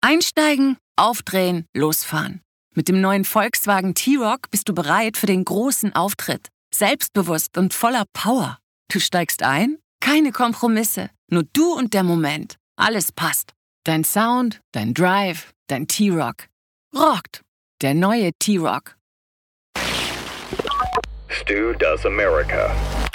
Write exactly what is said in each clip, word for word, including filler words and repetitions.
Einsteigen, aufdrehen, losfahren. Mit dem neuen Volkswagen T-Roc bist du bereit für den großen Auftritt. Selbstbewusst und voller Power. Du steigst ein? Keine Kompromisse. Nur du und der Moment. Alles passt. Dein Sound, dein Drive, dein T-Roc. Rockt. Der neue T-Roc. Stu Does America.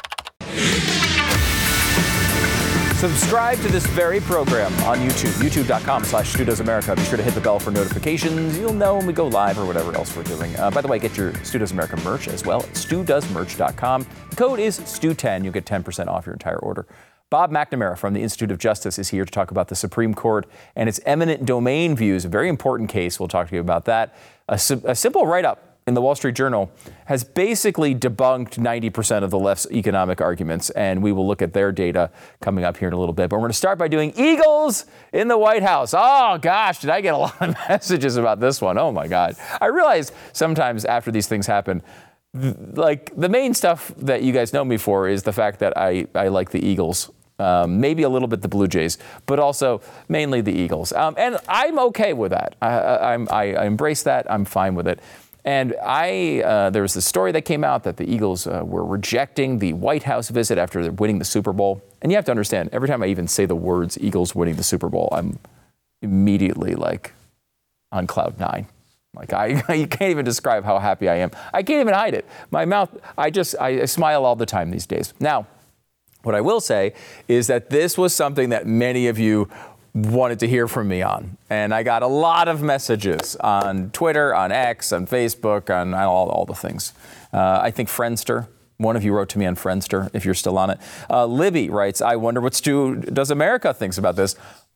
Subscribe to this very program on YouTube, youtube.com slash Stu Does America. Be sure to hit the bell for notifications. You'll know when we go live or whatever else we're doing. Uh, by the way, get your Stu Does America merch as well at stu does merch dot com. The code is stu ten. You'll get ten percent off your entire order. Bob McNamara from the Institute of Justice is here to talk about the Supreme Court and its eminent domain views. A very important case. We'll talk to you about that. A, a simple write-up in the Wall Street Journal has basically debunked ninety percent of the left's economic arguments, and we will look at their data coming up here in a little bit. But we're going to start by doing Eagles in the White House. Oh, gosh, did I get a lot of messages about this one? Oh, my God. I realize sometimes after these things happen, th- like the main stuff that you guys know me for is the fact that I, I like the Eagles. Um, maybe a little bit the Blue Jays, but also mainly the Eagles. Um, and I'm okay with that. I, I, I'm, I, I embrace that. I'm fine with it. And I, uh, there was this story that came out that the Eagles uh, were rejecting the White House visit after winning the Super Bowl. And you have to understand, every time I even say the words Eagles winning the Super Bowl, I'm immediately like on cloud nine. Like I, you can't even describe how happy I am. I can't even hide it. My mouth, I just, I, I smile all the time these days. Now, what I will say is that this was something that many of you wanted to hear from me on. And I got a lot of messages on Twitter, on X, on Facebook, on all, all the things. Uh, I think Friendster. One of you wrote to me on Friendster, if you're still on it. Uh, Libby writes, I wonder what Stu Does America thinks about this.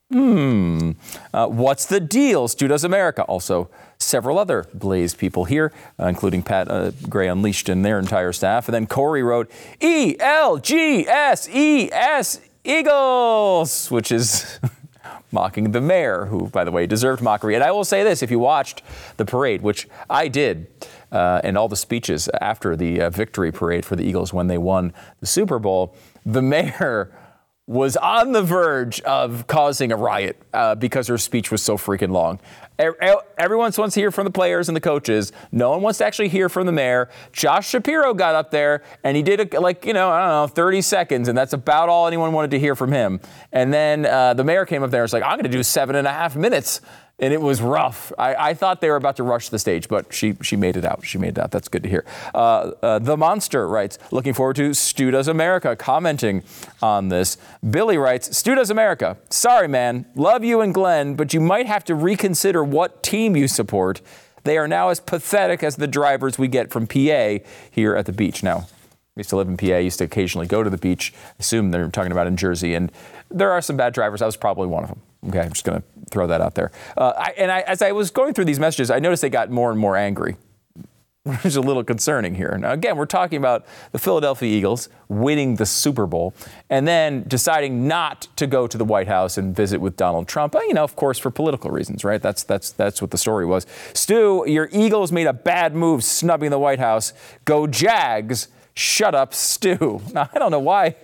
Hmm. Uh, what's the deal? Stu Does America. Also, several other Blaze people here, uh, including Pat uh, Gray Unleashed and their entire staff. And then Corey wrote, E L G S E S, Eagles, which is mocking the mayor, who, by the way, deserved mockery. And I will say this, if you watched the parade, which I did, uh, and all the speeches after the uh, victory parade for the Eagles when they won the Super Bowl, the mayor was on the verge of causing a riot uh, because her speech was so freaking long. Everyone wants to hear from the players and the coaches. No one wants to actually hear from the mayor. Josh Shapiro got up there and he did a, like, you know, I don't know, thirty seconds, and that's about all anyone wanted to hear from him. And then uh, the mayor came up there and was like, I'm going to do seven and a half minutes. And it was rough. I, I thought they were about to rush the stage, but she she made it out. She made it out. That's good to hear. Uh, uh, the Monster writes, looking forward to Stu Does America, commenting on this. Billy writes, Stu Does America. Sorry, man. Love you and Glenn, but you might have to reconsider what team you support. They are now as pathetic as the drivers we get from P A here at the beach. Now, I used to live in P A. I used to occasionally go to the beach. I assume they're talking about in Jersey. And there are some bad drivers. I was probably one of them. Okay, I'm just going to throw that out there. Uh, I, and I, as I was going through these messages, I noticed they got more and more angry, which is a little concerning here. Now, again, we're talking about the Philadelphia Eagles winning the Super Bowl and then deciding not to go to the White House and visit with Donald Trump. You know, of course, for political reasons, right? That's that's that's what the story was. Stu, your Eagles made a bad move snubbing the White House. Go Jags. Shut up, Stu. Now, I don't know why.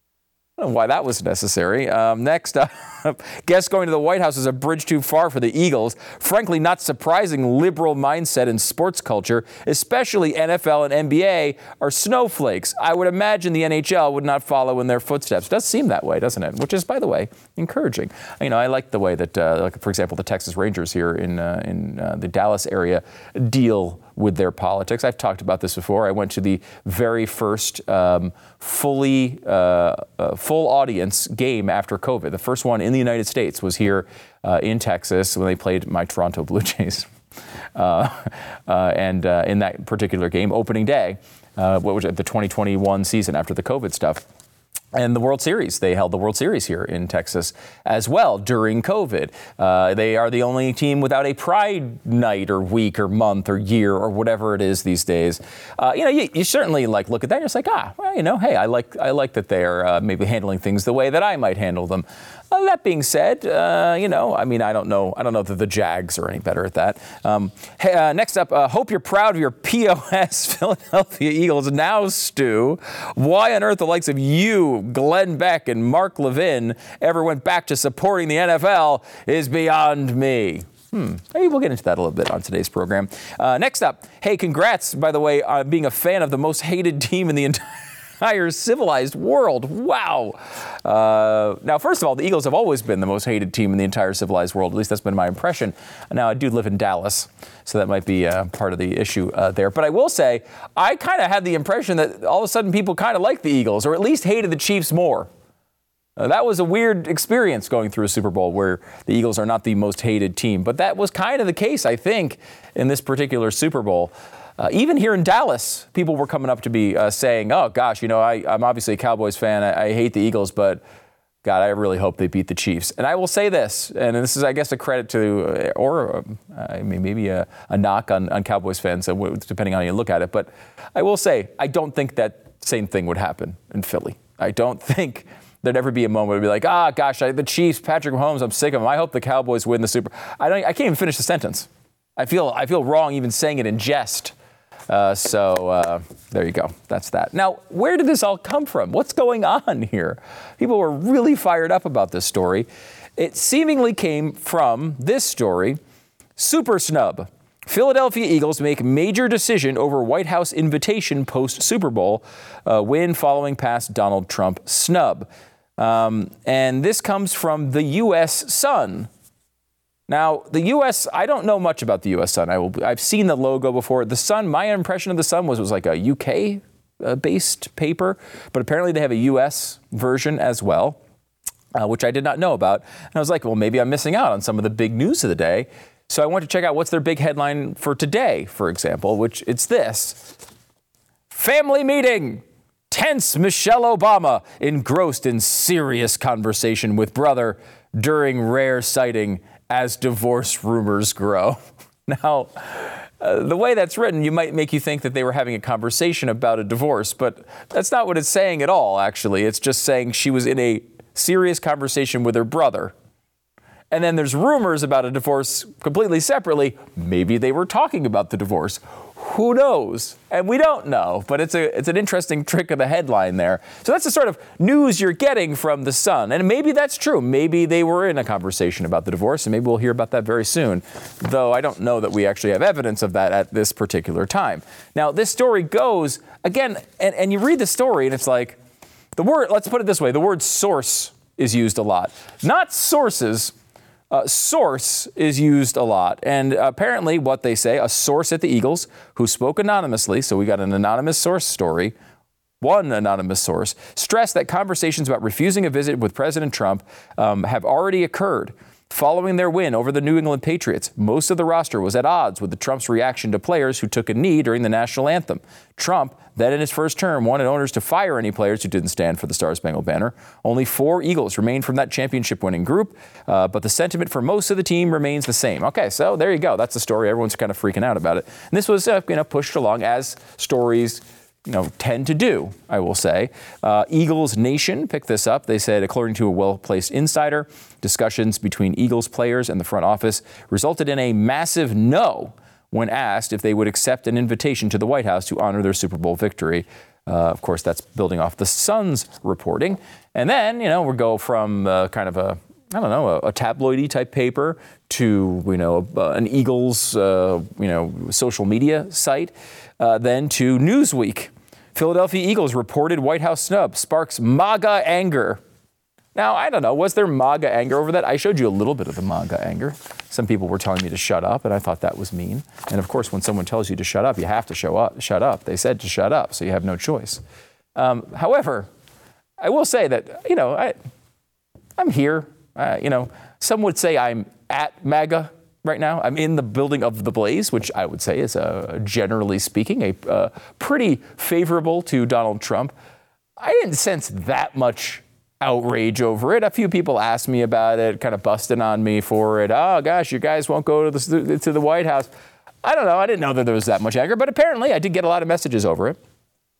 I don't know why that was necessary. Um, next up, guess going to the White House is a bridge too far for the Eagles. Frankly, not surprising liberal mindset in sports culture, especially N F L and N B A, are snowflakes. I would imagine the N H L would not follow in their footsteps. It does seem that way, doesn't it? Which is, by the way, encouraging. You know, I like the way that, uh, like, for example, the Texas Rangers here in uh, in uh, the Dallas area deal with their politics. I've talked about this before. I went to the very first um, fully uh, uh, full audience game after COVID. The first one in the United States was here uh, in Texas when they played my Toronto Blue Jays. Uh, uh, and uh, in that particular game, opening day, uh, what was it, the twenty twenty-one season after the COVID stuff. And the World Series. They held the World Series here in Texas as well during COVID. Uh, they are the only team without a Pride night or week or month or year or whatever it is these days. Uh, you know, you, you certainly like look at that and you're just like, ah, well, you know, hey, I like I like that they're uh, maybe handling things the way that I might handle them. Uh, that being said, uh, you know, I mean, I don't know. I don't know that the Jags are any better at that. Um, hey, uh, next up, uh, hope you're proud of your P O S Philadelphia Eagles. Now, Stu, why on earth the likes of you, Glenn Beck, and Mark Levin ever went back to supporting the N F L is beyond me. Hmm. Maybe we'll get into that a little bit on today's program. Uh, next up, hey, congrats, by the way, on being a fan of the most hated team in the entire entire civilized world. Wow. Uh, now, first of all, the Eagles have always been the most hated team in the entire civilized world. At least that's been my impression. Now, I do live in Dallas, so that might be uh, part of the issue uh, there. But I will say, I kind of had the impression that all of a sudden people kind of liked the Eagles, or at least hated the Chiefs more. Uh, that was a weird experience going through a Super Bowl where the Eagles are not the most hated team. But that was kind of the case, I think, in this particular Super Bowl. Uh, even here in Dallas, people were coming up to me uh, saying, oh, gosh, you know, I, I'm obviously a Cowboys fan. I, I hate the Eagles, but, God, I really hope they beat the Chiefs. And I will say this, and this is, I guess, a credit to, uh, or uh, I mean, maybe a, a knock on, on Cowboys fans, uh, depending on how you look at it. But I will say, I don't think that same thing would happen in Philly. I don't think there'd ever be a moment where it'd be like, ah, gosh, I, the Chiefs, Patrick Mahomes, I'm sick of them. I hope the Cowboys win the Super Bowl. I don't, I can't even finish the sentence. I feel, I feel wrong even saying it in jest. Uh, so uh, there you go. That's that. Now, where did this all come from? What's going on here? People were really fired up about this story. It seemingly came from this story. Super snub. Philadelphia Eagles make major decision over White House invitation post-Super Bowl uh, win following past Donald Trump snub. Um, and this comes from the U S Sun. Now, the U S, I don't know much about the U S Sun. I will, I've seen the logo before. The Sun, my impression of the Sun was it was like a U K-based uh, paper, but apparently they have a U S version as well, uh, which I did not know about. And I was like, well, maybe I'm missing out on some of the big news of the day. So I went to check out what's their big headline for today, for example, which it's this. Family meeting. Tense Michelle Obama engrossed in serious conversation with brother during rare sighting as divorce rumors grow. Now, uh, the way that's written, you might make you think that they were having a conversation about a divorce, but that's not what it's saying at all, actually. It's just saying she was in a serious conversation with her brother. And then there's rumors about a divorce completely separately. Maybe they were talking about the divorce. Who knows? And we don't know, but it's a it's an interesting trick of the headline there. So that's the sort of news you're getting from the Sun. And maybe that's true. Maybe they were in a conversation about the divorce, and maybe we'll hear about that very soon, though I don't know that we actually have evidence of that at this particular time. Now, this story goes, again, and, and you read the story, and it's like, the word, let's put it this way, the word source is used a lot. Not sources. Uh, source is used a lot. And apparently what they say, a source at the Eagles who spoke anonymously, so we got an anonymous source story, one anonymous source, stressed that conversations about refusing a visit with President Trump um, have already occurred. Following their win over the New England Patriots, most of the roster was at odds with the Trump's reaction to players who took a knee during the national anthem. Trump, then in his first term, wanted owners to fire any players who didn't stand for the Star-Spangled Banner. Only four Eagles remained from that championship-winning group, uh, but the sentiment for most of the team remains the same. Okay, so there you go. That's the story. Everyone's kind of freaking out about it. And this was uh, you know, pushed along as stories you know, tend to do, I will say. Uh, Eagles Nation picked this up. They said, according to a well-placed insider, discussions between Eagles players and the front office resulted in a massive no when asked if they would accept an invitation to the White House to honor their Super Bowl victory. Uh, of course, that's building off the Sun's reporting. And then, you know, we go from uh, kind of a, I don't know, a, a tabloidy type paper to, you know, uh, an Eagles, uh, you know, social media site, uh, then to Newsweek. Philadelphia Eagles reported White House snub sparks MAGA anger. Now, I don't know, was there MAGA anger over that? I showed you a little bit of the MAGA anger. Some people were telling me to shut up, and I thought that was mean. And of course, when someone tells you to shut up, you have to show up, shut up. They said to shut up, so you have no choice. Um, however, I will say that, you know, I, I'm here. Uh, you know, some would say I'm at MAGA right now. I'm in the building of the Blaze, which I would say is, uh, generally speaking, a uh, pretty favorable to Donald Trump. I didn't sense that much outrage over it. A few people asked me about it, kind of busting on me for it. Oh, gosh, you guys won't go to the, to the White House. I don't know. I didn't know that there was that much anger, but apparently I did get a lot of messages over it.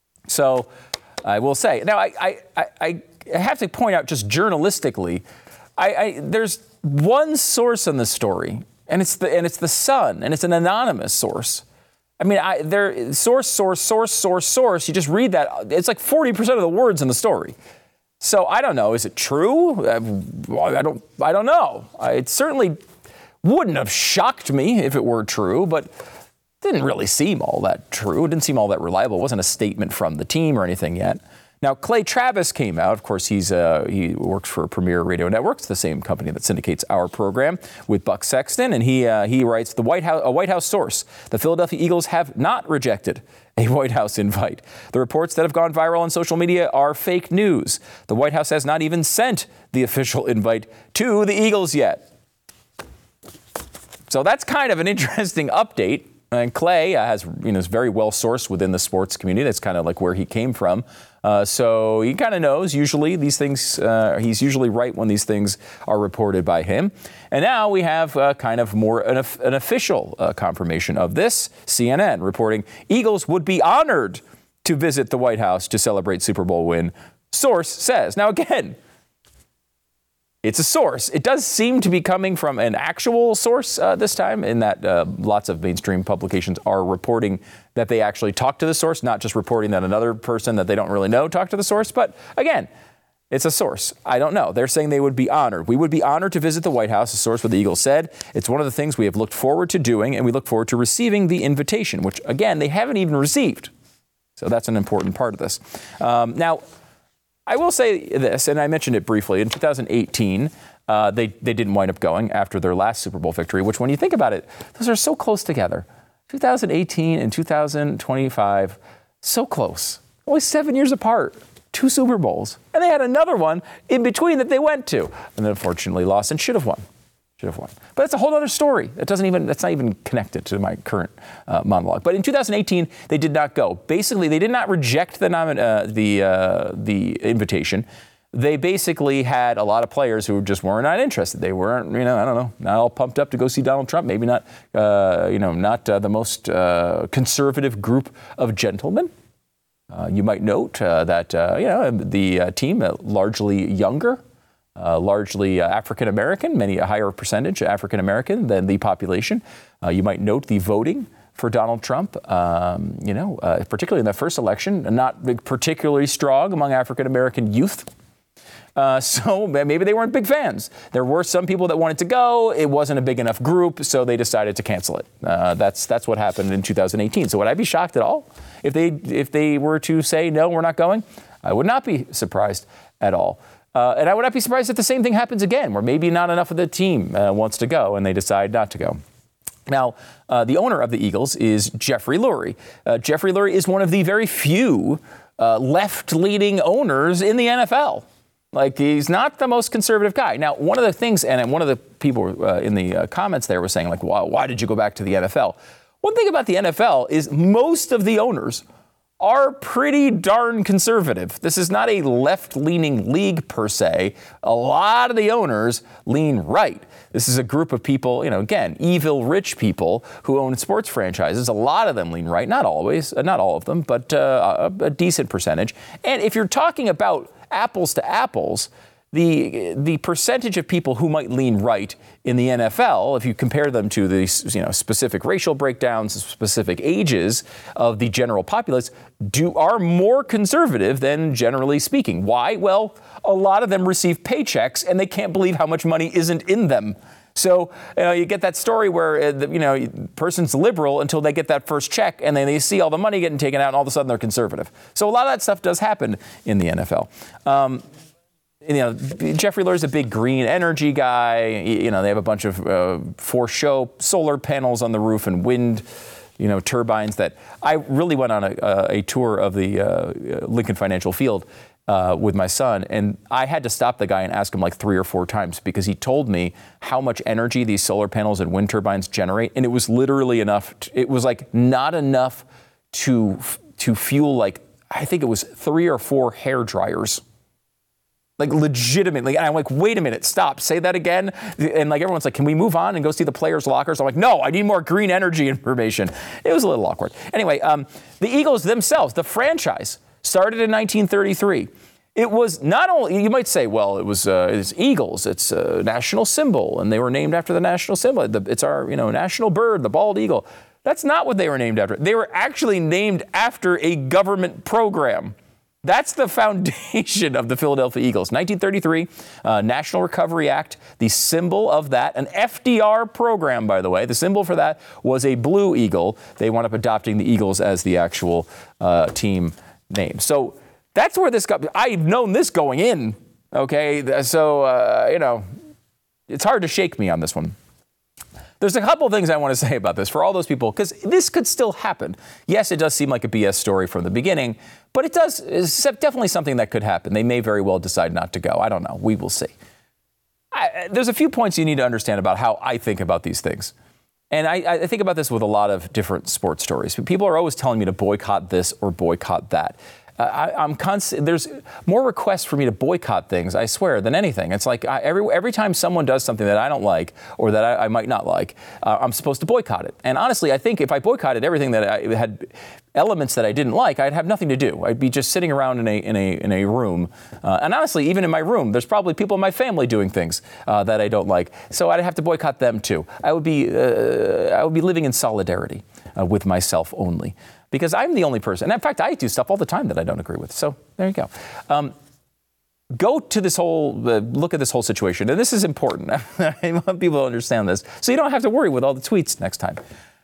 So I will say. Now, I, I, I, I have to point out just journalistically, I, I there's one source on this story, and it's the and it's the Sun, and it's an anonymous source. I mean, I there source, source, source, source, source. You just read that; it's like forty percent of the words in the story. So I don't know. Is it true? I don't. I don't know. It certainly wouldn't have shocked me if it were true, but it didn't really seem all that true. It didn't seem all that reliable. It wasn't a statement from the team or anything yet. Now, Clay Travis came out. Of course, he's uh, he works for Premier Radio Networks, the same company that syndicates our program with Buck Sexton, and he uh, he writes the White House a White House source: the Philadelphia Eagles have not rejected a White House invite. The reports that have gone viral on social media are fake news. The White House has not even sent the official invite to the Eagles yet. So that's kind of an interesting update. And Clay uh, has, you know, is very well sourced within the sports community. That's kind of like where he came from. Uh, so he kind of knows usually these things. Uh, he's usually right when these things are reported by him. And now we have uh, kind of more an, an official uh, confirmation of this. C N N reporting Eagles would be honored to visit the White House to celebrate Super Bowl win. Source says. Now again, it's a source. It does seem to be coming from an actual source uh, this time, in that uh, lots of mainstream publications are reporting that they actually talked to the source, not just reporting that another person that they don't really know talked to the source. But again, it's a source. I don't know. They're saying they would be honored. We would be honored to visit the White House, a source with the Eagles said. It's one of the things we have looked forward to doing, and we look forward to receiving the invitation, which, again, they haven't even received. So that's an important part of this. Um, now, I will say this, and I mentioned it briefly. In two thousand eighteen, uh, they, they didn't wind up going after their last Super Bowl victory, which when you think about it, those are so close together. two thousand eighteen and two thousand twenty-five, so close. Only seven years apart. Two Super Bowls. And they had another one in between that they went to. And then unfortunately lost and should have won. Should have won. But it's a whole other story. That doesn't even, that's not even connected to my current uh, monologue. But in two thousand eighteen, they did not go. Basically, they did not reject the nomin- uh, the uh, the invitation. They basically had a lot of players who just weren't not interested. They weren't, you know, I don't know, not all pumped up to go see Donald Trump. Maybe not, uh, you know, not uh, the most uh, conservative group of gentlemen. Uh, you might note uh, that, uh, you know, the uh, team, uh, largely younger. Uh, largely uh, African-American, many a higher percentage African-American than the population. Uh, you might note the voting for Donald Trump, um, you know, uh, particularly in the first election, not particularly strong among African-American youth. Uh, so maybe they weren't big fans. There were some people that wanted to go. It wasn't a big enough group, so they decided to cancel it. Uh, that's that's what happened in two thousand eighteen. So would I be shocked at all if they if they were to say, no, we're not going? I would not be surprised at all. Uh, and I would not be surprised if the same thing happens again, where maybe not enough of the team uh, wants to go and they decide not to go. Now, uh, the owner of the Eagles is Jeffrey Lurie. Uh, Jeffrey Lurie is one of the very few uh, left-leaning owners in the N F L. Like, he's not the most conservative guy. Now, one of the things, and one of the people uh, in the uh, comments there were saying, like, why, why did you go back to the N F L? One thing about the N F L is most of the owners are pretty darn conservative. This is not a left-leaning league per se. A lot of the owners lean right. This is a group of people, you know, again, evil rich people who own sports franchises. A lot of them lean right. Not always, uh, not all of them, but uh, a, a decent percentage. And if you're talking about apples to apples, the the percentage of people who might lean right in the N F L, if you compare them to the, you know, specific racial breakdowns, specific ages of the general populace, do are more conservative than generally speaking. Why? Well, a lot of them receive paychecks and they can't believe how much money isn't in them. So, you know, you get that story where, uh, the, you know, the person's liberal until they get that first check and then they see all the money getting taken out and all of a sudden they're conservative. So a lot of that stuff does happen in the N F L. Um, You know, Jeffrey Lurie's a big green energy guy. You know, they have a bunch of uh, for show solar panels on the roof and wind, you know, turbines that I really went on a, a tour of the uh, Lincoln Financial Field uh, with my son. And I had to stop the guy and ask him like three or four times because he told me how much energy these solar panels and wind turbines generate. And it was literally enough. To, it was like not enough to to fuel like, I think it was three or four hair dryers. Like legitimately. And I'm like, wait a minute, stop, say that again. And like everyone's like, can we move on and go see the players' lockers? I'm like, no, I need more green energy information. It was a little awkward. Anyway, um, the Eagles themselves, the franchise, started in nineteen thirty-three. It was not only, you might say, well, it was uh, it's eagles, it's a national symbol, and they were named after the national symbol. It's our, you know, national bird, the bald eagle. That's not what they were named after. They were actually named after a government program. That's the foundation of the Philadelphia Eagles. nineteen thirty-three, uh, National Recovery Act, the symbol of that, an F D R program, by the way. The symbol for that was a blue eagle. They wound up adopting the Eagles as the actual uh, team name. So that's where this got. I've known this going in, okay? So, uh, you know, it's hard to shake me on this one. There's a couple of things I want to say about this for all those people, because this could still happen. Yes, it does seem like a B S story from the beginning, but it does, it's definitely something that could happen. They may very well decide not to go. I don't know. We will see. I, there's a few points you need to understand about how I think about these things. And I, I think about this with a lot of different sports stories. People are always telling me to boycott this or boycott that. Uh, I, I'm constant. There's more requests for me to boycott things, I swear, than anything. It's like I, every every time someone does something that I don't like or that I, I might not like, uh, I'm supposed to boycott it. And honestly, I think if I boycotted everything that I had elements that I didn't like, I'd have nothing to do. I'd be just sitting around in a in a in a room. Uh, and honestly, even in my room, there's probably people in my family doing things uh, that I don't like. So I'd have to boycott them too. I would be uh, I would be living in solidarity uh, with myself only. Because I'm the only person. And in fact, I do stuff all the time that I don't agree with. So there you go. Um, go to this whole, uh, look at this whole situation. And this is important. I want people to understand this. So you don't have to worry with all the tweets next time.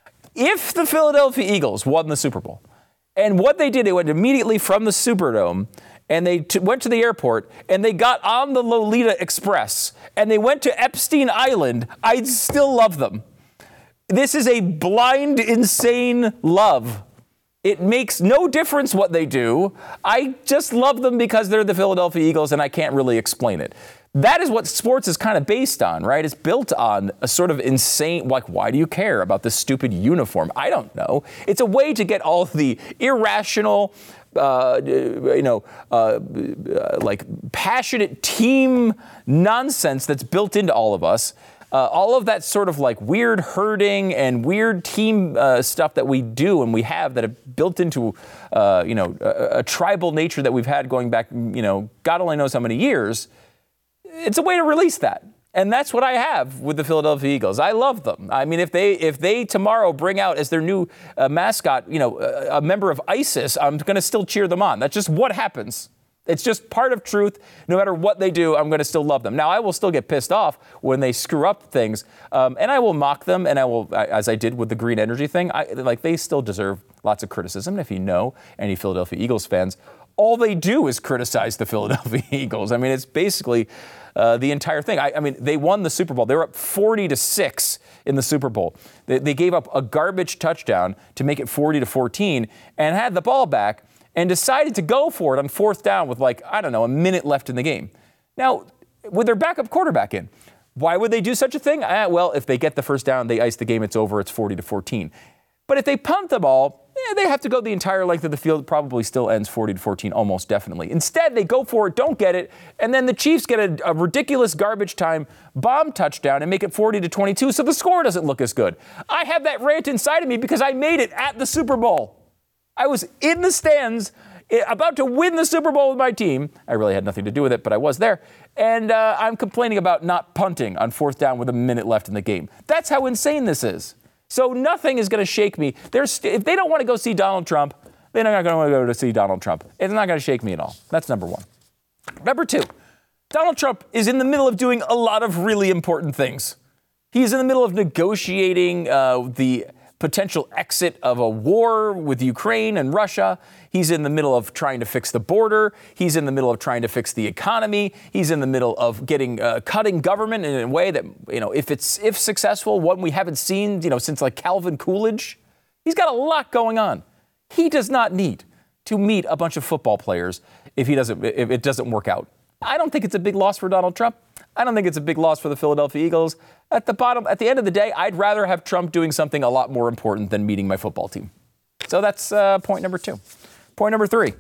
If the Philadelphia Eagles won the Super Bowl, and what they did, they went immediately from the Superdome, and they t- went to the airport, and they got on the Lolita Express, and they went to Epstein Island, I'd still love them. This is a blind, insane love. It makes no difference what they do. I just love them because they're the Philadelphia Eagles, and I can't really explain it. That is what sports is kind of based on, right? It's built on a sort of insane, like, why do you care about this stupid uniform? I don't know. It's a way to get all the irrational, uh, you know, uh, like passionate team nonsense that's built into all of us. Uh, all of that sort of like weird herding and weird team uh, stuff that we do and we have that have built into, uh, you know, a, a tribal nature that we've had going back, you know, God only knows how many years. It's a way to release that. And that's what I have with the Philadelphia Eagles. I love them. I mean, if they if they tomorrow bring out as their new uh, mascot, you know, a, a member of ISIS, I'm going to still cheer them on. That's just what happens. It's just part of truth. No matter what they do, I'm going to still love them. Now, I will still get pissed off when they screw up things, um, and I will mock them, and I will, as I did with the green energy thing, I, like they still deserve lots of criticism. And if you know any Philadelphia Eagles fans, all they do is criticize the Philadelphia Eagles. I mean, it's basically uh, the entire thing. I, I mean, they won the Super Bowl. They were up forty to six in the Super Bowl. They, they gave up a garbage touchdown to make it forty to fourteen and had the ball back and decided to go for it on fourth down with, like, I don't know, a minute left in the game. Now, with their backup quarterback in, why would they do such a thing? Ah, well, if they get the first down, they ice the game, it's over, it's forty to fourteen. But if they punt the ball, eh, they have to go the entire length of the field. It probably still ends forty to fourteen, almost definitely. Instead, they go for it, don't get it, and then the Chiefs get a, a ridiculous garbage time bomb touchdown and make it forty to twenty-two, so the score doesn't look as good. I have that rant inside of me because I made it at the Super Bowl. I was in the stands, about to win the Super Bowl with my team. I really had nothing to do with it, but I was there. And uh, I'm complaining about not punting on fourth down with a minute left in the game. That's how insane this is. So nothing is going to shake me. St- if they don't want to go see Donald Trump, they're not going to want to go to see Donald Trump. It's not going to shake me at all. That's number one. Number two, Donald Trump is in the middle of doing a lot of really important things. He's in the middle of negotiating uh, the potential exit of a war with Ukraine and Russia. He's in the middle of trying to fix the border. He's in the middle of trying to fix the economy. He's in the middle of getting uh, cutting government in a way that, you know, if it's if successful, one we haven't seen, you know, since like Calvin Coolidge. He's got a lot going on. He does not need to meet a bunch of football players if he doesn't if it doesn't work out. I don't think it's a big loss for Donald Trump. I don't think it's a big loss for the Philadelphia Eagles. At the bottom, at the end of the day, I'd rather have Trump doing something a lot more important than meeting my football team. So that's uh, point number two. Point number three.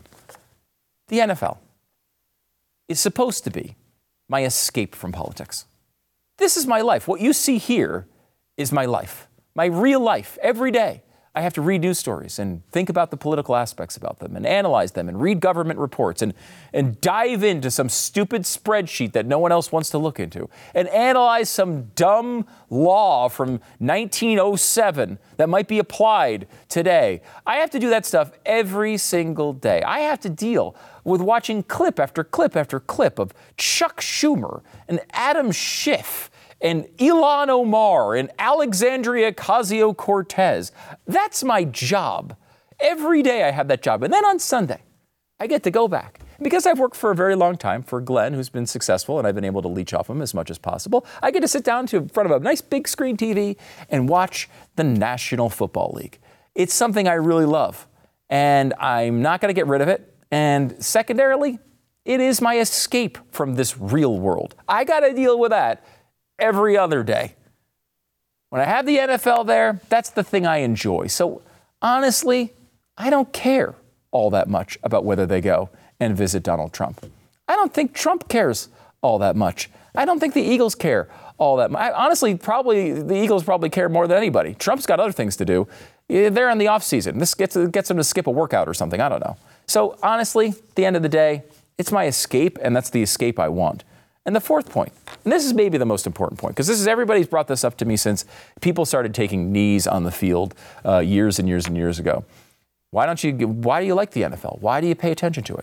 The N F L is supposed to be my escape from politics. This is my life. What you see here is my life, my real life, every day. I have to read news stories and think about the political aspects about them and analyze them and read government reports and, and dive into some stupid spreadsheet that no one else wants to look into and analyze some dumb law from nineteen oh seven that might be applied today. I have to do that stuff every single day. I have to deal with watching clip after clip after clip of Chuck Schumer and Adam Schiff and Ilhan Omar and Alexandria Ocasio-Cortez. That's my job. Every day I have that job. And then on Sunday, I get to go back. Because I've worked for a very long time for Glenn, who's been successful, and I've been able to leech off him as much as possible, I get to sit down to in front of a nice big screen T V and watch the National Football League. It's something I really love, and I'm not going to get rid of it. And secondarily, it is my escape from this real world. I got to deal with that every other day. When I have the N F L there, that's the thing I enjoy. So honestly, I don't care all that much about whether they go and visit Donald Trump. I don't think Trump cares all that much. I don't think the Eagles care all that much. I, honestly, probably the Eagles probably care more than anybody. Trump's got other things to do. They're in the off season. This gets, gets them to skip a workout or something. I don't know. So honestly, at the end of the day, it's my escape, and that's the escape I want. And the fourth point, and this is maybe the most important point, because this is everybody's brought this up to me since people started taking knees on the field uh, years and years and years ago. Why don't you? Why do you like the N F L? Why do you pay attention to it?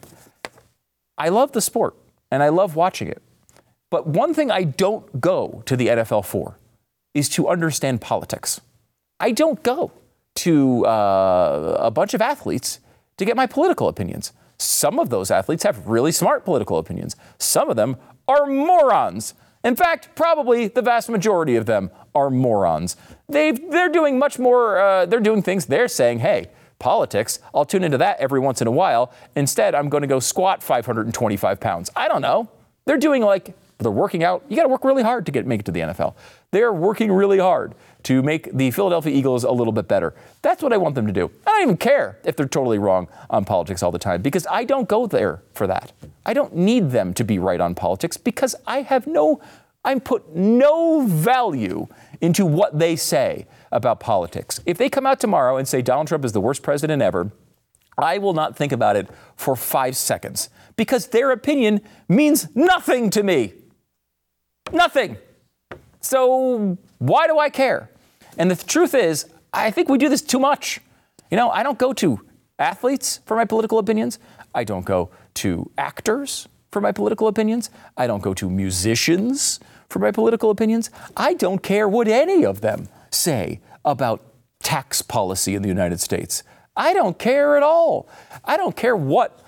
I love the sport, and I love watching it. But one thing I don't go to the N F L for is to understand politics. I don't go to uh, a bunch of athletes to get my political opinions. Some of those athletes have really smart political opinions. Some of them are morons. In fact, probably the vast majority of them are morons. They've, they're doing much more, uh, they're doing things, they're saying, hey, politics, I'll tune into that every once in a while. Instead, I'm going to go squat five hundred twenty-five pounds. I don't know. They're doing like, they're working out. You got to work really hard to get make it to the N F L. They're working really hard to make the Philadelphia Eagles a little bit better. That's what I want them to do. I don't even care if they're totally wrong on politics all the time, because I don't go there for that. I don't need them to be right on politics, because I have no, I put no value into what they say about politics. If they come out tomorrow and say Donald Trump is the worst president ever, I will not think about it for five seconds, because their opinion means nothing to me. Nothing. So why do I care? And the truth is, I think we do this too much. You know, I don't go to athletes for my political opinions. I don't go to actors for my political opinions. I don't go to musicians for my political opinions. I don't care what any of them say about tax policy in the United States. I don't care at all. I don't care what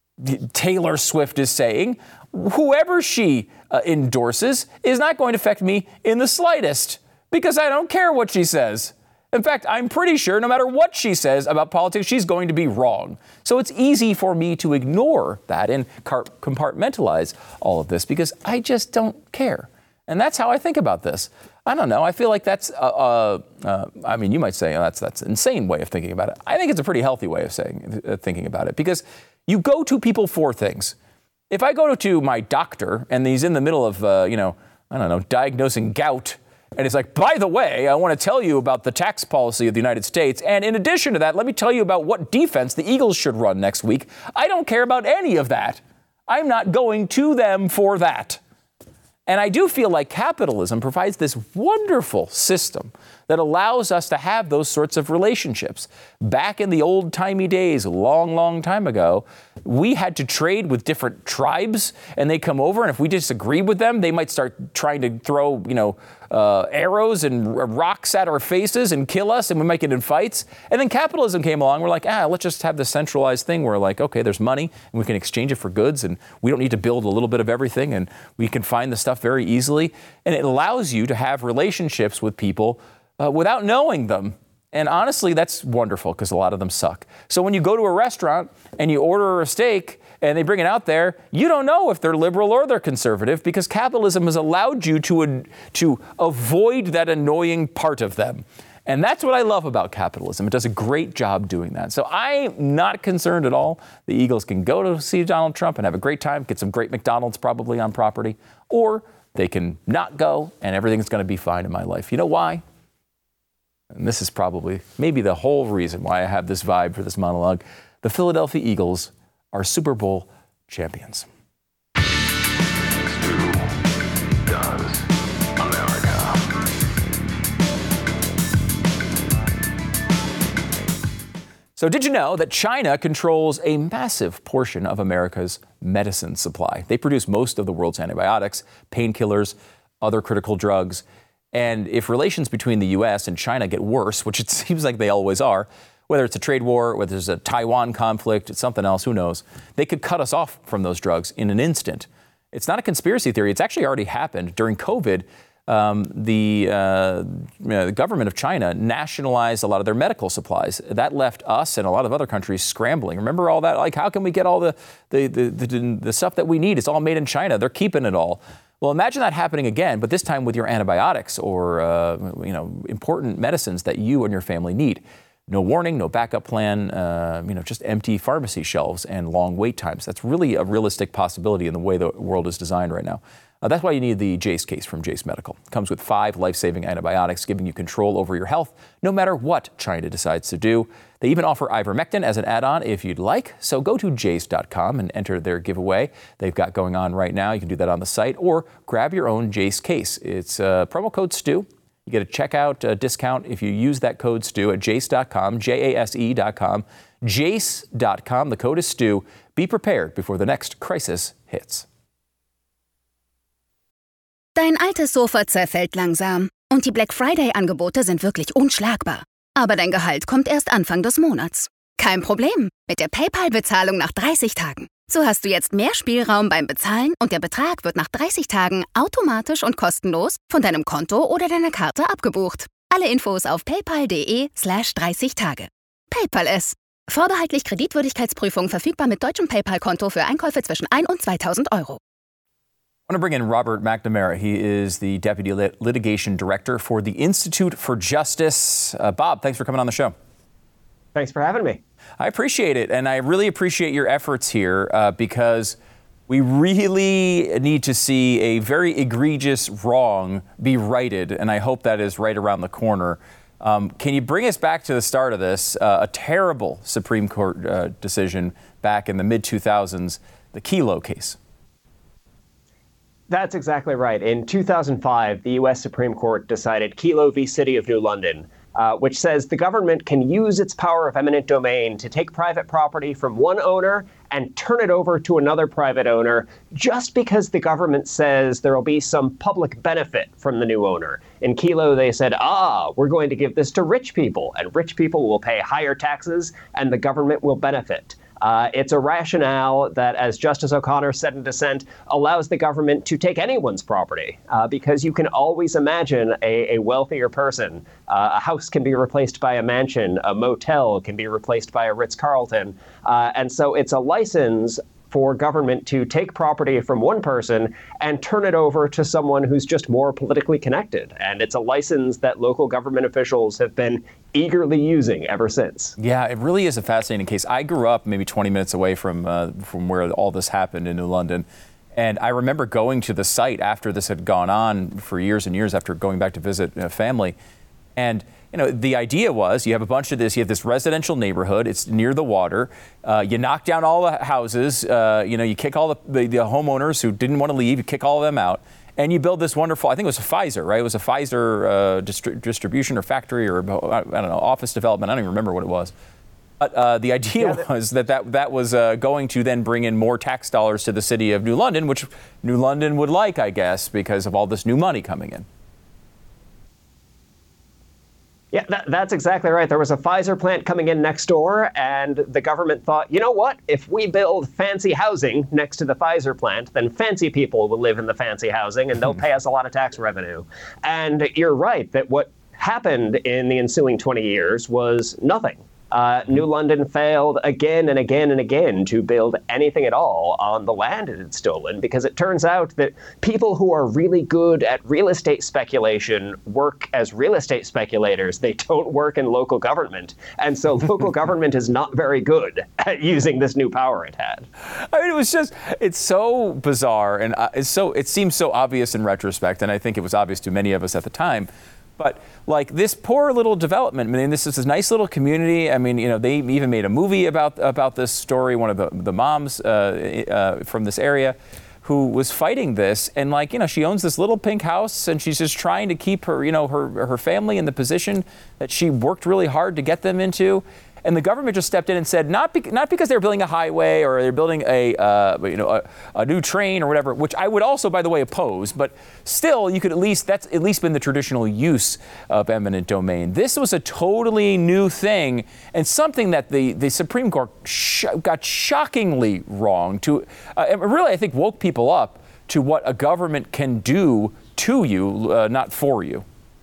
Taylor Swift is saying. Whoever she uh, endorses is not going to affect me in the slightest, because I don't care what she says. In fact, I'm pretty sure no matter what she says about politics, she's going to be wrong. So it's easy for me to ignore that and compartmentalize all of this, because I just don't care. And that's how I think about this. I don't know. I feel like that's, uh, uh, uh, I mean, you might say oh, that's that's an insane way of thinking about it. I think it's a pretty healthy way of saying uh, thinking about it, because you go to people for things. If I go to my doctor and he's in the middle of, uh, you know, I don't know, diagnosing gout, and it's like, by the way, I want to tell you about the tax policy of the United States. And in addition to that, let me tell you about what defense the Eagles should run next week. I don't care about any of that. I'm not going to them for that. And I do feel like capitalism provides this wonderful system that allows us to have those sorts of relationships. Back in the old-timey days, a long, long time ago, we had to trade with different tribes, and they come over, and if we disagreed with them, they might start trying to throw, you know, uh, arrows and rocks at our faces and kill us, and we might get in fights. And then capitalism came along. We're like, ah, let's just have this centralized thing where, like, okay, there's money, and we can exchange it for goods, and we don't need to build a little bit of everything, and we can find the stuff very easily. And it allows you to have relationships with people Uh, without knowing them. And honestly, that's wonderful, because a lot of them suck. So when you go to a restaurant and you order a steak and they bring it out there, you don't know if they're liberal or they're conservative, because capitalism has allowed you to, uh, to avoid that annoying part of them. And that's what I love about capitalism. It does a great job doing that. So I'm not concerned at all. The Eagles can go to see Donald Trump and have a great time, get some great McDonald's probably on property, or they can not go and everything's going to be fine in my life. You know why? and this is probably maybe the whole reason why I have this vibe for this monologue, the Philadelphia Eagles are Super Bowl champions. Stu does America. So did you know that China controls a massive portion of America's medicine supply? They produce most of the world's antibiotics, painkillers, other critical drugs. And if relations between the U S and China get worse, which it seems like they always are, whether it's a trade war, whether there's a Taiwan conflict, it's something else, who knows, they could cut us off from those drugs in an instant. It's not a conspiracy theory. It's actually already happened. During COVID, um, the, uh, you know, the government of China nationalized a lot of their medical supplies. That left us and a lot of other countries scrambling. Remember all that? Like, how can we get all the, the, the, the, the stuff that we need? It's all made in China. They're keeping it all. Well, imagine that happening again, but this time with your antibiotics or uh, you know, important medicines that you and your family need. No warning, no backup plan, uh, you know, just empty pharmacy shelves and long wait times. That's really a realistic possibility in the way the world is designed right now. Uh, that's why you need the Jase case from Jase Medical. It comes with five life-saving antibiotics, giving you control over your health, no matter what China decides to do. They even offer ivermectin as an add-on if you'd like. So go to jase dot com and enter their giveaway they've got going on right now. You can do that on the site or grab your own Jase case. It's uh, promo code Stu. You get a checkout uh, discount if you use that code Stu at jase dot com, J A S E dot com, jase dot com. The code is Stu. Be prepared before the next crisis hits. Dein altes Sofa zerfällt langsam und die Black Friday-Angebote sind wirklich unschlagbar. Aber dein Gehalt kommt erst Anfang des Monats. Kein Problem, mit der PayPal-Bezahlung nach dreißig Tagen. So hast du jetzt mehr Spielraum beim Bezahlen und der Betrag wird nach dreißig Tagen automatisch und kostenlos von deinem Konto oder deiner Karte abgebucht. Alle Infos auf paypal.de slash 30 Tage. PayPal es. Vorbehaltlich Kreditwürdigkeitsprüfung verfügbar mit deutschem PayPal-Konto für Einkäufe zwischen ein und zweitausend Euro. I want to bring in Robert McNamara. He is the Deputy Lit- Litigation Director for the Institute for Justice. Uh, Bob, thanks for coming on the show. Thanks for having me. I appreciate it, and I really appreciate your efforts here uh, because we really need to see a very egregious wrong be righted, and I hope that is right around the corner. Um, can you bring us back to the start of this? Uh, a terrible Supreme Court uh, decision back in the mid two thousands, the Kelo case. That's exactly right. In two thousand five, the U S Supreme Court decided Kelo v. City of New London, uh, which says the government can use its power of eminent domain to take private property from one owner and turn it over to another private owner just because the government says there will be some public benefit from the new owner. In Kelo, they said, ah, we're going to give this to rich people, and rich people will pay higher taxes, and the government will benefit. Uh, it's a rationale that, as Justice O'Connor said in dissent, allows the government to take anyone's property, uh, because you can always imagine a, a wealthier person. Uh, a house can be replaced by a mansion. A motel can be replaced by a Ritz-Carlton. Uh, and so it's a license for government to take property from one person and turn it over to someone who's just more politically connected. And it's a license that local government officials have been eagerly using ever since. Yeah, it really is a fascinating case. I grew up maybe twenty minutes away from uh, from where all this happened in New London. And I remember going to the site after this had gone on for years and years, after going back to visit a family. And you know, the idea was you have a bunch of this, you have this residential neighborhood, it's near the water, uh, you knock down all the houses, uh, you know, you kick all the, the, the homeowners who didn't want to leave, you kick all of them out, and you build this wonderful, I think it was a Pfizer, right? It was a Pfizer uh, distri- distribution or factory or, I don't know, office development, I don't even remember what it was. But uh, the idea yeah, was that that, that was uh, going to then bring in more tax dollars to the city of New London, which New London would like, I guess, because of all this new money coming in. Yeah, that, that's exactly right. There was a Pfizer plant coming in next door, and the government thought, you know what? If we build fancy housing next to the Pfizer plant, then fancy people will live in the fancy housing, and they'll pay us a lot of tax revenue. And you're right that what happened in the ensuing twenty years was nothing. Uh, New London failed again and again and again to build anything at all on the land it had stolen, because it turns out that people who are really good at real estate speculation work as real estate speculators. They don't work in local government. And so local government is not very good at using this new power it had. I mean, it was just, it's so bizarre, and uh, it's so, it seems so obvious in retrospect, and I think it was obvious to many of us at the time. But like this poor little development, I mean, this is a nice little community. I mean, you know, they even made a movie about about this story. One of the the moms uh, uh, from this area, who was fighting this, and like, you know, she owns this little pink house, and she's just trying to keep her, you know, her her family in the position that she worked really hard to get them into. And the government just stepped in and said, not be, not because they're building a highway or they're building a uh, you know a, a new train or whatever, which I would also, by the way, oppose. But still, you could at least that's at least been the traditional use of eminent domain. This was a totally new thing and something that the the Supreme Court sh- got shockingly wrong. To uh, it really, I think, woke people up to what a government can do to you, uh, not for you.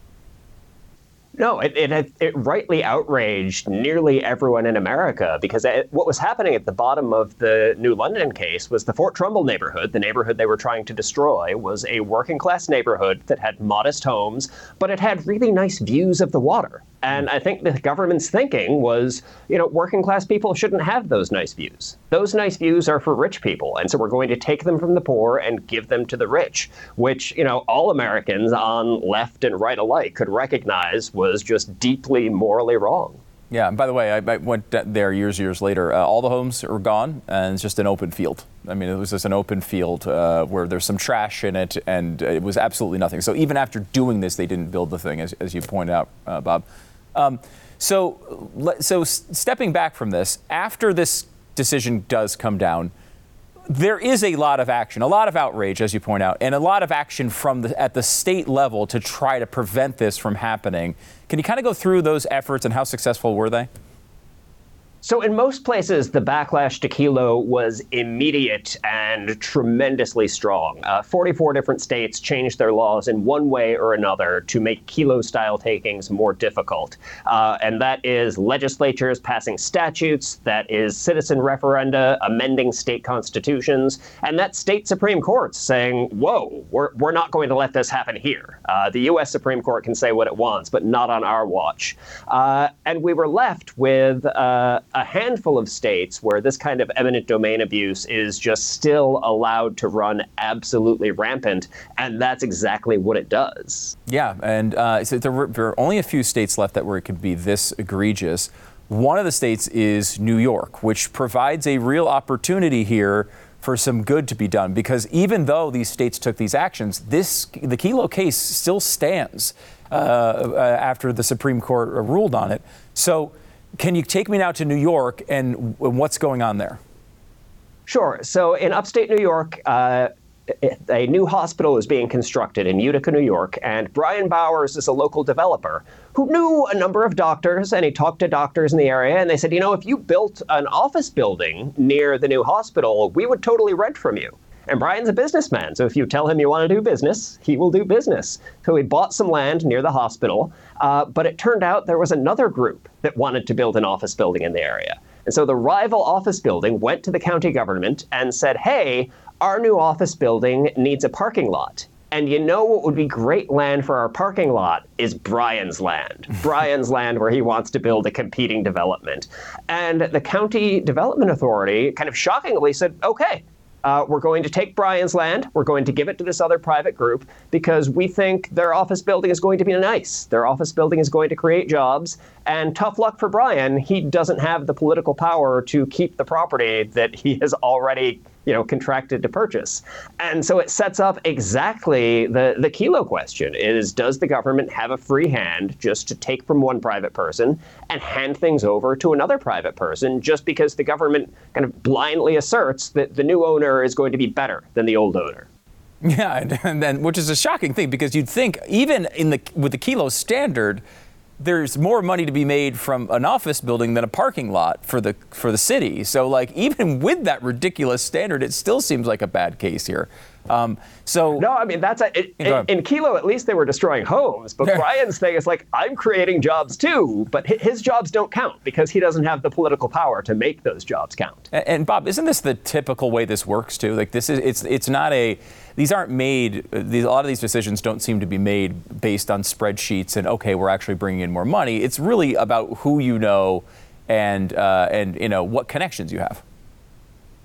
No, it, it it rightly outraged nearly everyone in America, because it, what was happening at the bottom of the New London case was the Fort Trumbull neighborhood, the neighborhood they were trying to destroy, was a working class neighborhood that had modest homes, but it had really nice views of the water. And I think the government's thinking was, you know, working class people shouldn't have those nice views. Those nice views are for rich people. And so we're going to take them from the poor and give them to the rich, which, you know, all Americans on left and right alike could recognize was just deeply morally wrong. Yeah, and by the way, I, I went there years, years later. Uh, all the homes are gone, and it's just an open field. I mean, it was just an open field uh, where there's some trash in it, and it was absolutely nothing. So even after doing this, they didn't build the thing, as, as you pointed out, uh, Bob. Um, so, so stepping back from this, after this decision does come down, there is a lot of action, a lot of outrage, as you point out, and a lot of action from the, at the state level to try to prevent this from happening. Can you kind of go through those efforts and how successful were they? So in most places, the backlash to Kelo was immediate and tremendously strong. Uh, forty-four different states changed their laws in one way or another to make Kelo-style takings more difficult. Uh, and that is legislatures passing statutes, that is citizen referenda, amending state constitutions, and that's state Supreme Courts saying, whoa, we're, we're not going to let this happen here. Uh, the U S Supreme Court can say what it wants, but not on our watch. Uh, and we were left with uh, a handful of states where this kind of eminent domain abuse is just still allowed to run absolutely rampant, and that's exactly what it does. Yeah, and uh, so there, were, there are only a few states left that where it could be this egregious. One of the states is New York, which provides a real opportunity here for some good to be done, because even though these states took these actions, this the Kelo case still stands uh, uh, after the Supreme Court ruled on it. So can you take me now to New York and what's going on there? Sure. So in upstate New York, uh, a new hospital is being constructed in Utica, New York, and Brian Bowers is a local developer who knew a number of doctors, and he talked to doctors in the area, and they said, you know, if you built an office building near the new hospital, we would totally rent from you. And Brian's a businessman, so if you tell him you want to do business, he will do business. So he bought some land near the hospital, uh, but it turned out there was another group that wanted to build an office building in the area. And so the rival office building went to the county government and said, hey, our new office building needs a parking lot. And you know what would be great land for our parking lot is Brian's land. Brian's land where he wants to build a competing development. And the county development authority kind of shockingly said, okay, Uh, we're going to take Brian's land. We're going to give it to this other private group because we think their office building is going to be nice. Their office building is going to create jobs. And tough luck for Brian, he doesn't have the political power to keep the property that he has already, you know, contracted to purchase. And so it sets up exactly the, the Kelo question is, does the government have a free hand just to take from one private person and hand things over to another private person just because the government kind of blindly asserts that the new owner is going to be better than the old owner? Yeah, and, and then, which is a shocking thing because you'd think even in the with the Kelo standard, there's more money to be made from an office building than a parking lot for the for the city. So, like, even with that ridiculous standard, it still seems like a bad case here. Um, so no, I mean that's a, it, in, in Kelo at least they were destroying homes, but Brian's thing is like I'm creating jobs too, but his jobs don't count because he doesn't have the political power to make those jobs count. And, and Bob, isn't this the typical way this works too? Like this is it's it's not a these aren't made. These, a lot of these decisions don't seem to be made based on spreadsheets and okay, we're actually bringing in more money. It's really about who you know and uh, and you know what connections you have.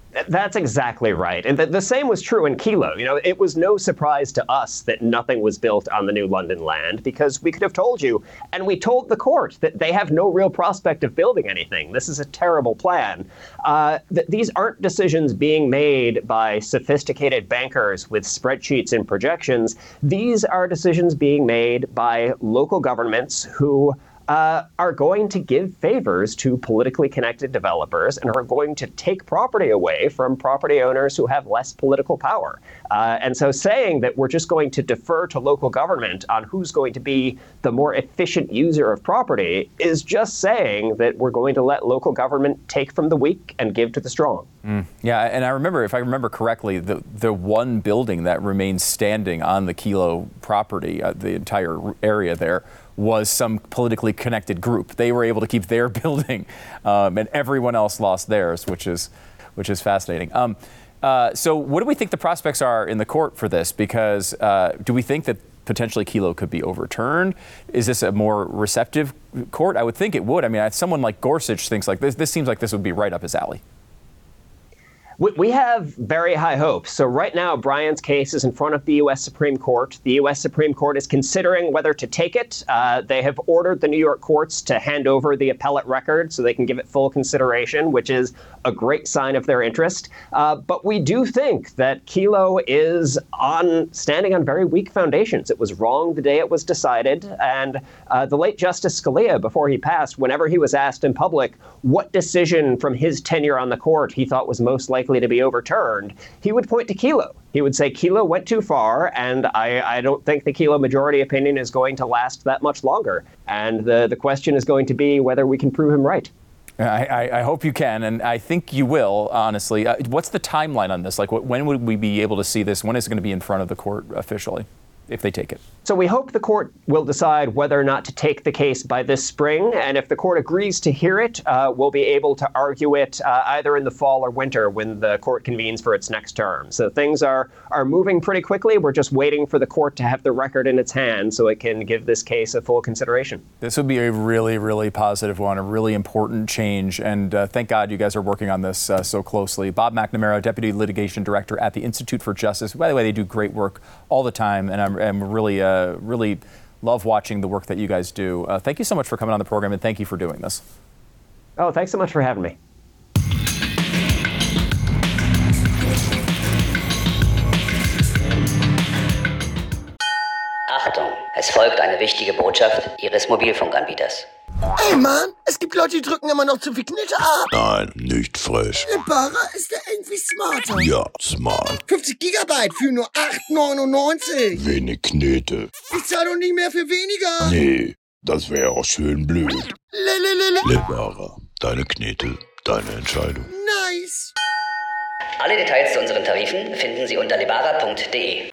That's exactly right. And the, the same was true in Kilo. You know, it was no surprise to us that nothing was built on the New London land because we could have told you, and we told the court that they have no real prospect of building anything. This is a terrible plan. Uh, th- these aren't decisions being made by sophisticated bankers with spreadsheets and projections. These are decisions being made by local governments who Uh, are going to give favors to politically connected developers and are going to take property away from property owners who have less political power. Uh, and so saying that we're just going to defer to local government on who's going to be the more efficient user of property is just saying that we're going to let local government take from the weak and give to the strong. Mm. Yeah, and I remember, if I remember correctly, the, the one building that remains standing on the Kilo property, uh, the entire area there, was some politically connected group. They were able to keep their building, um, and everyone else lost theirs, which is which is fascinating. Um, uh, so what do we think the prospects are in the court for this? Because uh, do we think that potentially Kilo could be overturned? Is this a more receptive court? I would think it would. I mean, someone like Gorsuch thinks like this. This seems like this would be right up his alley. We have very high hopes. So right now, Bryan's case is in front of the U S Supreme Court. The U S Supreme Court is considering whether to take it. Uh, they have ordered the New York courts to hand over the appellate record so they can give it full consideration, which is a great sign of their interest. Uh, but we do think that Kilo is on standing on very weak foundations. It was wrong the day it was decided. And uh, the late Justice Scalia, before he passed, whenever he was asked in public what decision from his tenure on the court he thought was most likely to be overturned, he would point to Kilo. He would say Kilo went too far, and I, I don't think the Kilo majority opinion is going to last that much longer. And the, the question is going to be whether we can prove him right. I, I, I hope you can, and I think you will, honestly. Uh, what's the timeline on this? Like, what, when would we be able to see this? When is it going to be in front of the court officially, if they take it? So we hope the court will decide whether or not to take the case by this spring. And if the court agrees to hear it, uh, we'll be able to argue it uh, either in the fall or winter when the court convenes for its next term. So things are, are moving pretty quickly. We're just waiting for the court to have the record in its hand so it can give this case a full consideration. This would be a really, really positive one, a really important change. And uh, thank God you guys are working on this uh, so closely. Bob McNamara, Deputy Litigation Director at the Institute for Justice. By the way, they do great work all the time, and I'm, I'm really uh, Uh, really love watching the work that you guys do. Uh, thank you so much for coming on the program, and thank you for doing this. Oh, thanks so much for having me. Achtung, es folgt eine wichtige Botschaft Ihres Mobilfunkanbieters. Ey Mann, es gibt Leute, die drücken immer noch zu viel Knete ab. Nein, nicht frech. Lebara ist ja irgendwie smarter. Ja, smart. fünfzig Gigabyte für nur acht neunundneunzig. Wenig Knete. Ich zahle doch nicht mehr für weniger. Nee, das wäre auch schön blöd. Lelelele. Lebara, deine Knete, deine Entscheidung. Nice. Alle Details zu unseren Tarifen finden Sie unter lebara punkt de.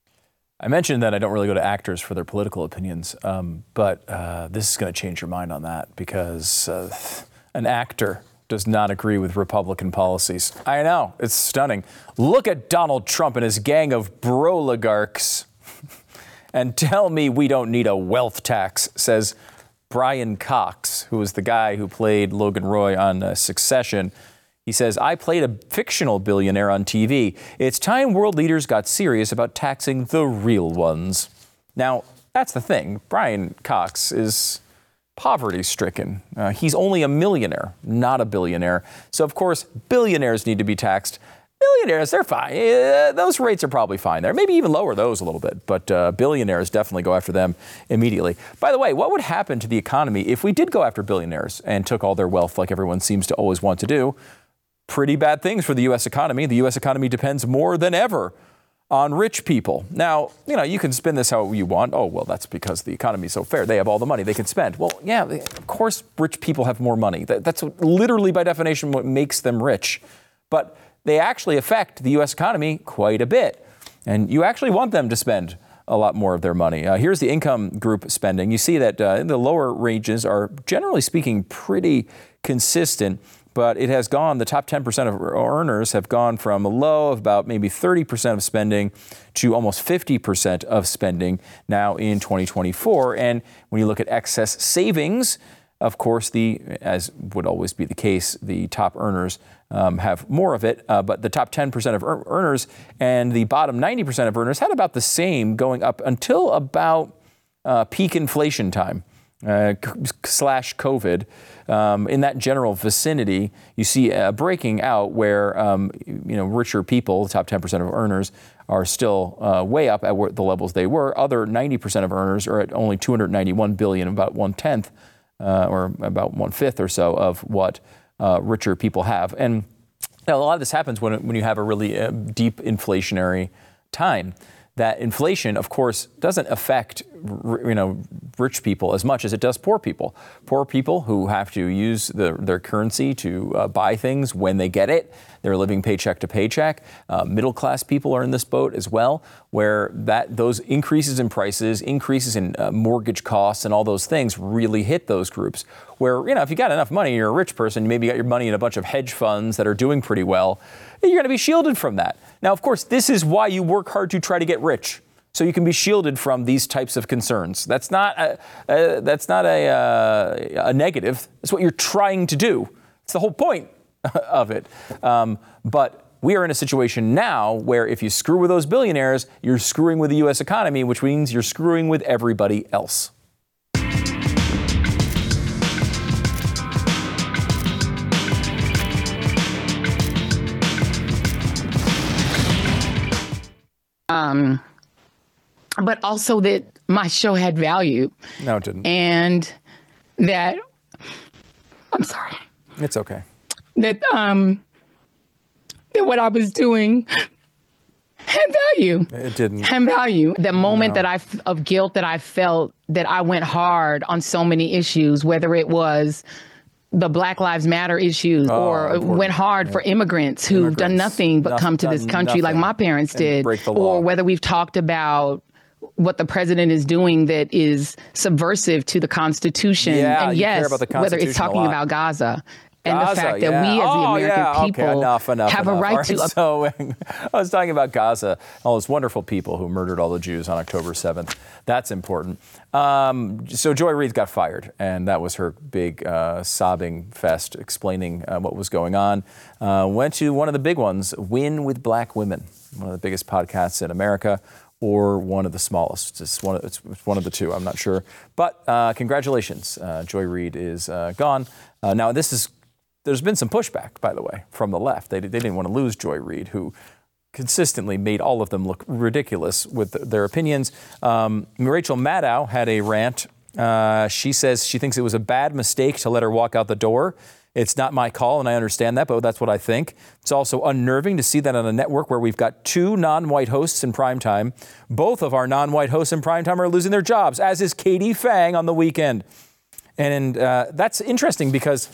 I mentioned that I don't really go to actors for their political opinions, um, but uh, this is going to change your mind on that because uh, an actor does not agree with Republican policies. I know, it's stunning. Look at Donald Trump and his gang of broligarchs and tell me we don't need a wealth tax, says Brian Cox, who was the guy who played Logan Roy on uh, Succession. He says, I played a fictional billionaire on T V. It's time world leaders got serious about taxing the real ones. Now, that's the thing. Brian Cox is poverty-stricken. Uh, he's only a millionaire, not a billionaire. So, of course, billionaires need to be taxed. Billionaires, they're fine. Uh, those rates are probably fine there. Maybe even lower those a little bit. But uh, billionaires, definitely go after them immediately. By the way, what would happen to the economy if we did go after billionaires and took all their wealth like everyone seems to always want to do? Pretty bad things for the U S economy. The U S economy depends more than ever on rich people. Now, you know, you can spin this how you want. Oh, well, that's because the economy is so fair. They have all the money they can spend. Well, yeah, of course, rich people have more money. That, that's what, literally by definition what makes them rich. But they actually affect the U S economy quite a bit. And you actually want them to spend a lot more of their money. Uh, here's the income group spending. You see that uh, the lower ranges are, generally speaking, pretty consistent. But it has gone, the top ten percent of earners have gone from a low of about maybe thirty percent of spending to almost fifty percent of spending now in twenty twenty-four. And when you look at excess savings, of course, the as would always be the case, the top earners um, have more of it, uh, but the top ten percent of ear- earners and the bottom ninety percent of earners had about the same going up until about uh, peak inflation time. Uh, slash COVID, um, in that general vicinity, you see a breaking out where, um, you know, richer people, the top ten percent of earners, are still uh, way up at where the levels they were. Other ninety percent of earners are at only two hundred ninety-one billion, about one-tenth, uh, or about one-fifth or so of what uh, richer people have. And now, a lot of this happens when, when you have a really uh, deep inflationary time. That inflation, of course, doesn't affect, you know, rich people as much as it does poor people. Poor people who have to use the, their currency to uh, buy things when they get it. They're living paycheck to paycheck. Uh, middle-class people are in this boat as well, where that those increases in prices, increases in uh, mortgage costs, and all those things really hit those groups. Where, you know, if you got enough money, you're a rich person, you maybe got your money in a bunch of hedge funds that are doing pretty well, you're going to be shielded from that. Now, of course, this is why you work hard to try to get rich, so you can be shielded from these types of concerns. That's not a, uh, that's not a, uh, a negative. That's what you're trying to do. It's the whole point of it. Um, but we are in a situation now where if you screw with those billionaires, you're screwing with the U S economy, which means you're screwing with everybody else. Um, but also that my show had value. No, it didn't. And that, I'm sorry. It's okay. That, um, that what I was doing had value. It didn't. Had value. The moment No. that I, of guilt that I felt that I went hard on so many issues, whether it was the Black Lives Matter issues, Oh, or important. went hard Yeah. for immigrants who've Immigrants. done nothing but Noth- come to this done country like nothing my parents and did, break the law. or whether we've talked about what the president is doing that is subversive to the Constitution. Yeah, and you care yes, about the whether Constitution it's a talking lot. about Gaza. And Gaza, the fact that yeah. we as the oh, American yeah. people okay, enough, enough, have enough. a right All to... right, so I was talking about Gaza, all those wonderful people who murdered all the Jews on October seventh. That's important. Um, so Joy Reid got fired, and that was her big uh, sobbing fest explaining uh, what was going on. Uh, went to one of the big ones, Win with Black Women, one of the biggest podcasts in America, or one of the smallest. It's one of, it's one of the two, I'm not sure. But uh, congratulations, uh, Joy Reid is uh, gone. Uh, now, this is There's been some pushback, by the way, from the left. They, they didn't want to lose Joy Reid, who consistently made all of them look ridiculous with their opinions. Um, Rachel Maddow had a rant. Uh, she says she thinks it was a bad mistake to let her walk out the door. It's not my call, and I understand that, but that's what I think. It's also unnerving to see that on a network where we've got two non-white hosts in primetime. Both of our non-white hosts in primetime are losing their jobs, as is Katie Fang on the weekend. And uh, that's interesting because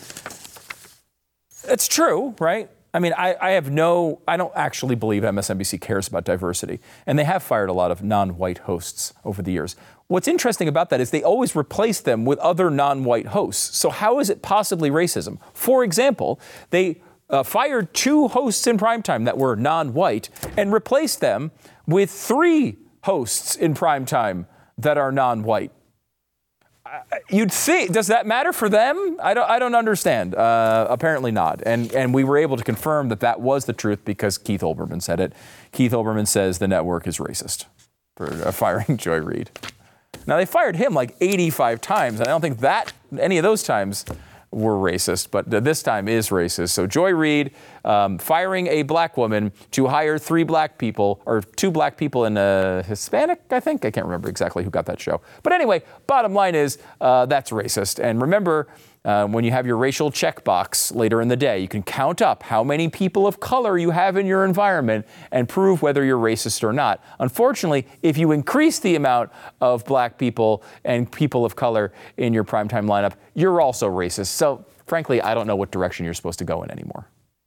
it's true, right? I mean, I, I have no, I don't actually believe M S N B C cares about diversity. And they have fired a lot of non-white hosts over the years. What's interesting about that is they always replace them with other non-white hosts. So how is it possibly racism? For example, they uh, fired two hosts in primetime that were non-white and replaced them with three hosts in primetime that are non-white. You'd think, does that matter for them? I don't, I don't understand. Uh, apparently not. And and we were able to confirm that that was the truth because Keith Olbermann said it. Keith Olbermann says the network is racist for uh, firing Joy Reid. Now, they fired him like eighty-five times, and I don't think that any of those times were racist, but this time is racist. So Joy Reid um, firing a black woman to hire three black people, or two black people and a Hispanic, I think. I can't remember exactly who got that show. But anyway, bottom line is uh, that's racist. And remember, uh, when you have your racial checkbox later in the day, you can count up how many people of color you have in your environment and prove whether you're racist or not. Unfortunately, if you increase the amount of black people and people of color in your primetime lineup, you're also racist. So frankly, I don't know what direction you're supposed to go in anymore.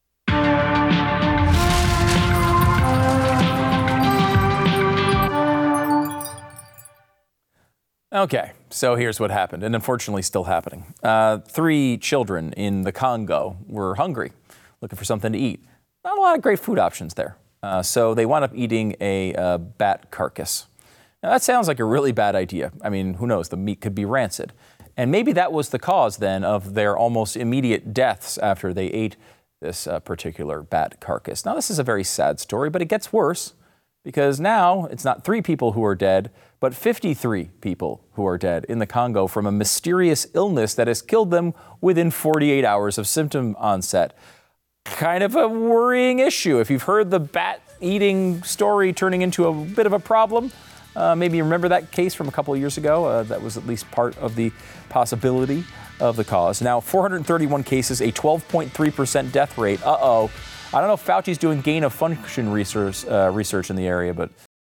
Okay, so here's what happened, and unfortunately still happening. Uh, three children in the Congo were hungry, looking for something to eat. Not a lot of great food options there. Uh, so they wound up eating a uh, bat carcass. Now, that sounds like a really bad idea. I mean, who knows? The meat could be rancid. And maybe that was the cause, then, of their almost immediate deaths after they ate this uh, particular bat carcass. Now, this is a very sad story, but it gets worse because now it's not three people who are dead, but fifty-three people who are dead in the Congo from a mysterious illness that has killed them within forty-eight hours of symptom onset. Kind of a worrying issue. If you've heard the bat eating story turning into a bit of a problem, uh, maybe you remember that case from a couple of years ago. Uh, that was at least part of the possibility of the cause. Now, four hundred thirty-one cases, a twelve point three percent death rate. Uh-oh. I don't know if Fauci's doing gain of function research, uh, research in the area, but